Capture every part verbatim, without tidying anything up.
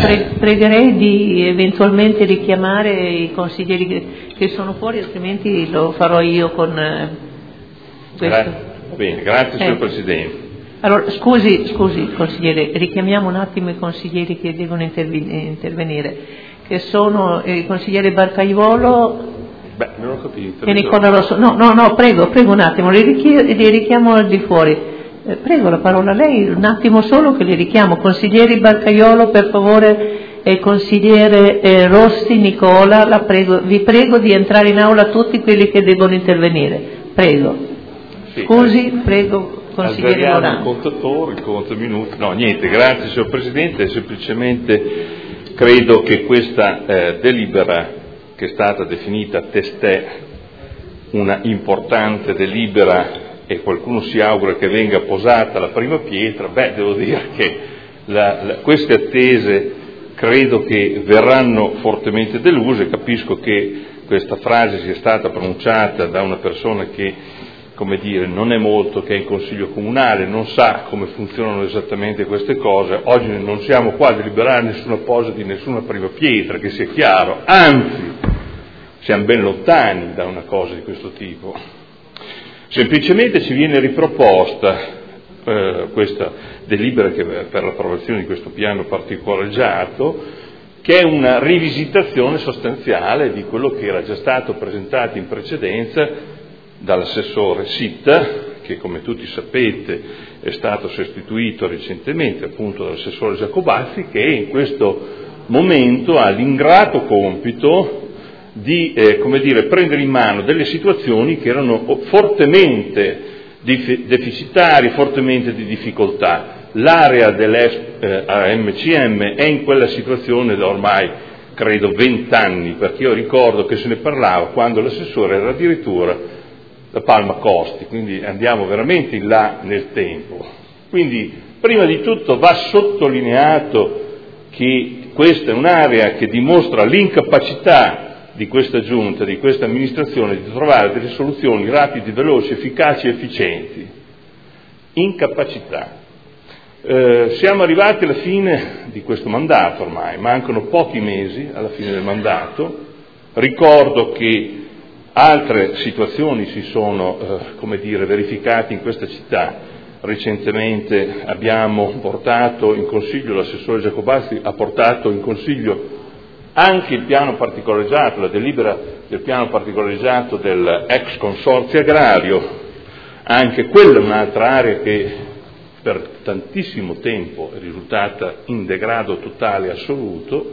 pre- pregherei di eventualmente richiamare i consiglieri che, che sono fuori, altrimenti lo farò io con eh, questo. Gra- bene, grazie eh. signor Presidente. Allora, scusi, scusi consigliere, richiamiamo un attimo i consiglieri che devono intervi- intervenire, che sono il consigliere Barcaiuolo. Beh, non ho capito. E Nicola Rosso. No, no, no, prego, prego un attimo, li, richi- li richiamo al di fuori. Eh, prego la parola a lei, un attimo solo che li richiamo. Consiglieri Barcaiuolo, per favore, e consigliere eh, Rossi, Nicola, la prego, vi prego di entrare in aula tutti quelli che devono intervenire. Prego. Sì, Scusi, eh, prego, consigliere Morano. Il contatore, il conto minuti. No, niente, grazie signor Presidente, semplicemente credo che questa eh, delibera che è stata definita testè una importante delibera e qualcuno si augura che venga posata la prima pietra, beh, devo dire che la, la, queste attese credo che verranno fortemente deluse. Capisco che questa frase sia stata pronunciata da una persona che, come dire, non è molto che è in Consiglio Comunale, non sa come funzionano esattamente queste cose. Oggi non siamo qua a deliberare nessuna posa di nessuna prima pietra, che sia chiaro, anzi siamo ben lontani da una cosa di questo tipo. Semplicemente ci viene riproposta eh, questa delibera che, per l'approvazione di questo piano particolareggiato, che è una rivisitazione sostanziale di quello che era già stato presentato in precedenza dall'assessore Sitta, che come tutti sapete è stato sostituito recentemente appunto dall'assessore Giacobazzi, che in questo momento ha l'ingrato compito di eh, come dire, prendere in mano delle situazioni che erano fortemente deficitarie, fortemente di difficoltà. L'area dell'A M C M è in quella situazione da ormai credo vent'anni, perché io ricordo che se ne parlava quando l'assessore era addirittura da Palma Costi, quindi andiamo veramente in là nel tempo. Quindi prima di tutto va sottolineato che questa è un'area che dimostra l'incapacità di questa giunta, di questa amministrazione, di trovare delle soluzioni rapide, veloci, efficaci e efficienti. Incapacità. Eh, siamo arrivati alla fine di questo mandato ormai, mancano pochi mesi alla fine del mandato. Ricordo che altre situazioni si sono, eh, come dire, verificate in questa città. Recentemente abbiamo portato in consiglio, l'assessore Giacobazzi ha portato in consiglio anche il piano particolareggiato, la delibera del piano particolareggiato del ex consorzio agrario, anche quella è un'altra area che per tantissimo tempo è risultata in degrado totale assoluto,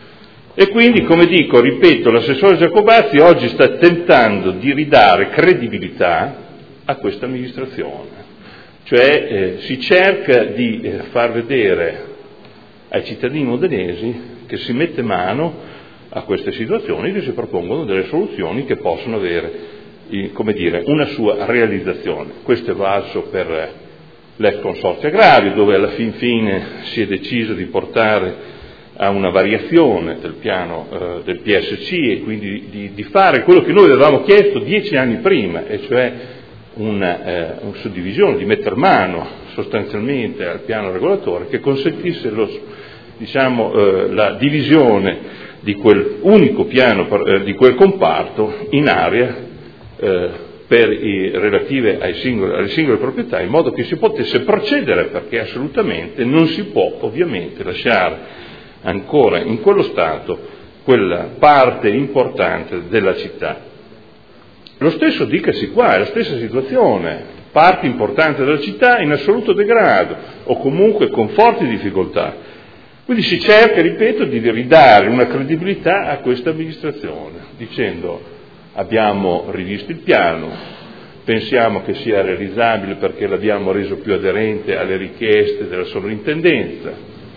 e quindi, come dico, ripeto, l'assessore Giacobazzi oggi sta tentando di ridare credibilità a questa amministrazione, cioè eh, si cerca di eh, far vedere ai cittadini modenesi che si mette mano a queste situazioni, che si propongono delle soluzioni che possono avere, come dire, una sua realizzazione. Questo è valso per l'ex consorzio agrario, dove alla fin fine si è deciso di portare a una variazione del piano eh, del P S C e quindi di, di fare quello che noi avevamo chiesto dieci anni prima, e cioè una, eh, una suddivisione, di mettere mano sostanzialmente al piano regolatore che consentisse lo diciamo eh, la divisione di quel unico piano, eh, di quel comparto in area eh, per i relative ai singoli, alle singole proprietà, in modo che si potesse procedere, perché assolutamente non si può ovviamente lasciare ancora in quello stato quella parte importante della città. Lo stesso dicasi qua, è la stessa situazione, parte importante della città in assoluto degrado o comunque con forti difficoltà. Quindi si cerca, ripeto, di ridare una credibilità a questa amministrazione, dicendo abbiamo rivisto il piano, pensiamo che sia realizzabile perché l'abbiamo reso più aderente alle richieste della sovrintendenza,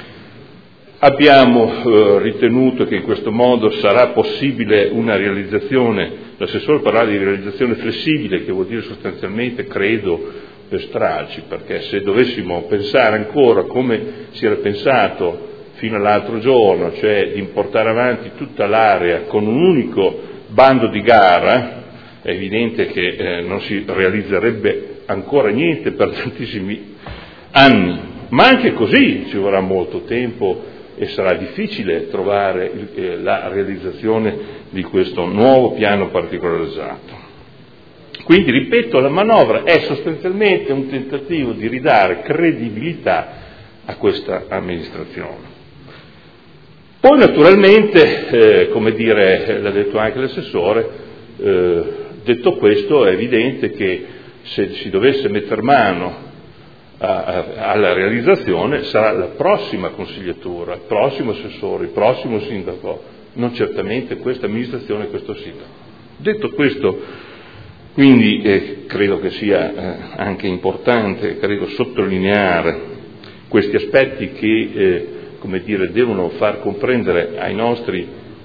abbiamo eh, ritenuto che in questo modo sarà possibile una realizzazione, l'assessore parlava di realizzazione flessibile, che vuol dire sostanzialmente, credo, per stralci, perché se dovessimo pensare ancora come si era pensato fino all'altro giorno, cioè di portare avanti tutta l'area con un unico bando di gara, è evidente che eh, non si realizzerebbe ancora niente per tantissimi anni, ma anche così ci vorrà molto tempo e sarà difficile trovare il, eh, la realizzazione di questo nuovo piano particolarizzato. Quindi, ripeto, la manovra è sostanzialmente un tentativo di ridare credibilità a questa amministrazione. Poi naturalmente, eh, come dire, l'ha detto anche l'assessore, eh, detto questo è evidente che se si dovesse mettere mano a, a, alla realizzazione sarà la prossima consigliatura, il prossimo assessore, il prossimo sindaco, non certamente questa amministrazione e questo sindaco. Detto questo, quindi eh, credo che sia eh, anche importante, credo, sottolineare questi aspetti che eh, come dire, devono far comprendere ai nostri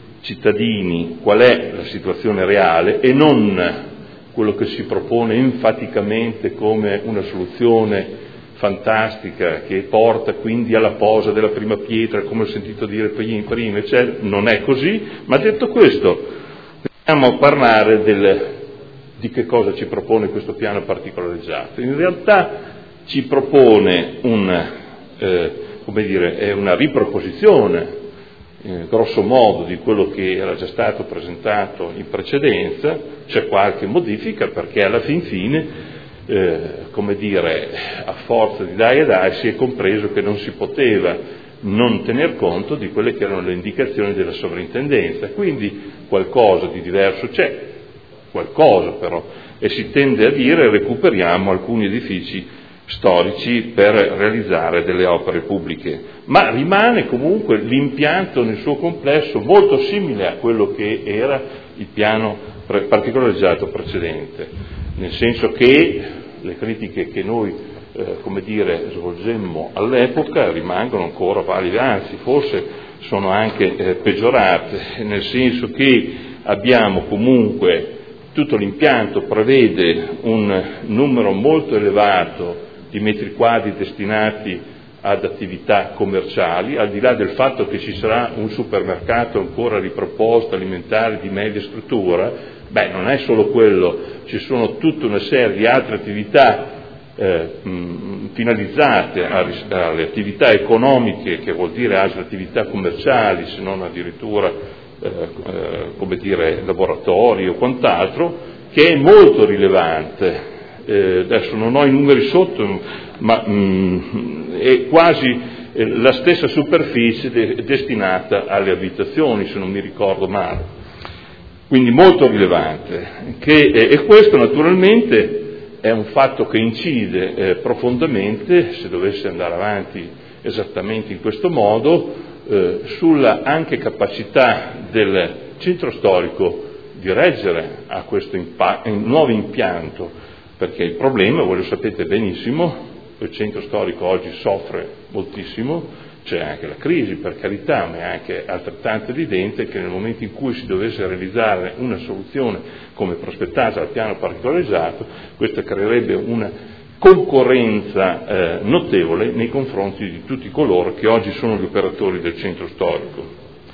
cittadini qual è la situazione reale e non quello che si propone enfaticamente come una soluzione fantastica che porta quindi alla posa della prima pietra, come ho sentito dire prima, cioè, non è così. Ma detto questo, andiamo a parlare del, di che cosa ci propone questo piano particolarizzato. In realtà ci propone un eh, come dire, è una riproposizione, eh, grosso modo, di quello che era già stato presentato in precedenza. C'è qualche modifica perché alla fin fine, eh, come dire, a forza di dai e dai si è compreso che non si poteva non tener conto di quelle che erano le indicazioni della sovrintendenza. Quindi qualcosa di diverso c'è, qualcosa però, e si tende a dire recuperiamo alcuni edifici storici per realizzare delle opere pubbliche, ma rimane comunque l'impianto nel suo complesso molto simile a quello che era il piano particolarizzato precedente, nel senso che le critiche che noi eh, come dire, svolgemmo all'epoca rimangono ancora valide, anzi forse sono anche eh, peggiorate, nel senso che abbiamo comunque tutto l'impianto prevede un numero molto elevato di metri quadri destinati ad attività commerciali, al di là del fatto che ci sarà un supermercato ancora riproposto, alimentare di media struttura. Beh, non è solo quello, ci sono tutta una serie di altre attività eh, mh, finalizzate a, alle attività economiche, che vuol dire altre attività commerciali, se non addirittura eh, eh, come dire laboratori o quant'altro, che è molto rilevante. Eh, adesso non ho i numeri sotto, ma mh, è quasi eh, la stessa superficie de- destinata alle abitazioni, se non mi ricordo male, quindi molto rilevante. Che, eh, e questo naturalmente è un fatto che incide eh, profondamente, se dovesse andare avanti esattamente in questo modo, eh, sulla anche capacità del centro storico di reggere a questo impa- nuovo impianto. Perché il problema, voi lo sapete benissimo, il centro storico oggi soffre moltissimo, c'è anche la crisi per carità, ma è anche altrettanto evidente che nel momento in cui si dovesse realizzare una soluzione come prospettata dal piano particolarizzato, questa creerebbe una concorrenza eh, notevole nei confronti di tutti coloro che oggi sono gli operatori del centro storico.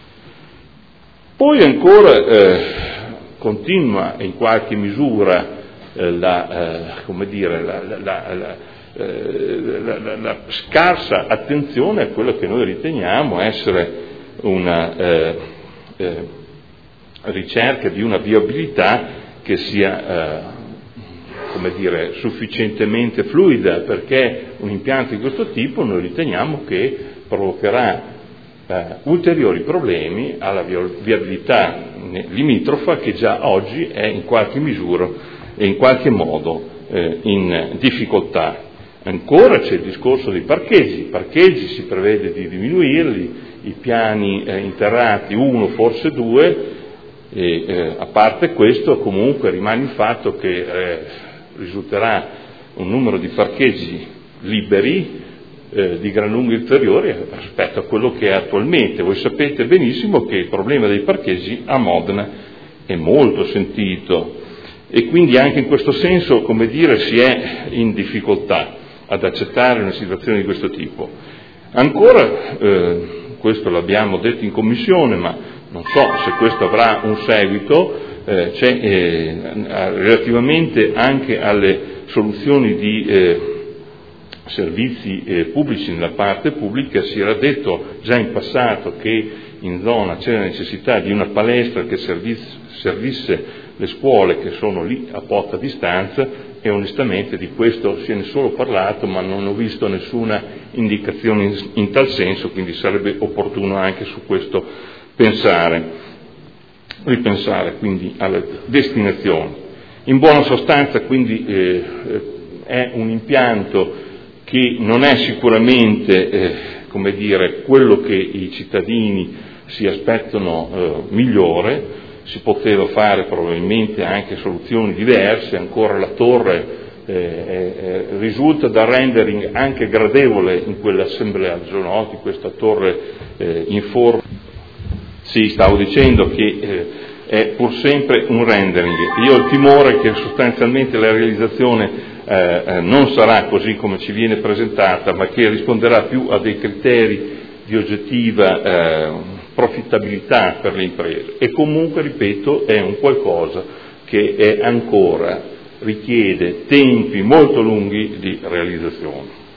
Poi ancora eh, continua in qualche misura La, eh, come dire, la, la, la, la, la, la, la scarsa attenzione a quello che noi riteniamo essere una eh, eh, ricerca di una viabilità che sia eh, come dire, sufficientemente fluida, perché un impianto di questo tipo noi riteniamo che provocherà eh, ulteriori problemi alla viabilità limitrofa, che già oggi è in qualche misura e in qualche modo eh, in difficoltà. Ancora c'è il discorso dei parcheggi, i parcheggi si prevede di diminuirli, i piani eh, interrati uno, forse due, e eh, a parte questo comunque rimane il fatto che eh, risulterà un numero di parcheggi liberi eh, di gran lunga inferiore rispetto a quello che è attualmente. Voi sapete benissimo che il problema dei parcheggi a Modena è molto sentito, e quindi anche in questo senso, come dire, si è in difficoltà ad accettare una situazione di questo tipo. Ancora, eh, questo l'abbiamo detto in commissione, ma non so se questo avrà un seguito, eh, c'è, eh, relativamente anche alle soluzioni di eh, servizi eh, pubblici nella parte pubblica, si era detto già in passato che in zona c'era necessità di una palestra che servisse, servisse le scuole che sono lì a poca distanza, e onestamente di questo se ne è solo parlato, ma non ho visto nessuna indicazione in, in tal senso, quindi sarebbe opportuno anche su questo pensare, ripensare quindi alle destinazioni. In buona sostanza quindi eh, è un impianto che non è sicuramente eh, come dire, quello che i cittadini si aspettano eh, migliore. Si poteva fare probabilmente anche soluzioni diverse, ancora la torre eh, eh, risulta da rendering anche gradevole in quell'assemblea, noti questa torre eh, in forma. Sì, stavo dicendo che eh, è pur sempre un rendering. Io ho il timore che sostanzialmente la realizzazione eh, eh, non sarà così come ci viene presentata, ma che risponderà più a dei criteri di oggettiva eh, profittabilità per le imprese, e comunque, ripeto, è un qualcosa che è ancora richiede tempi molto lunghi di realizzazione.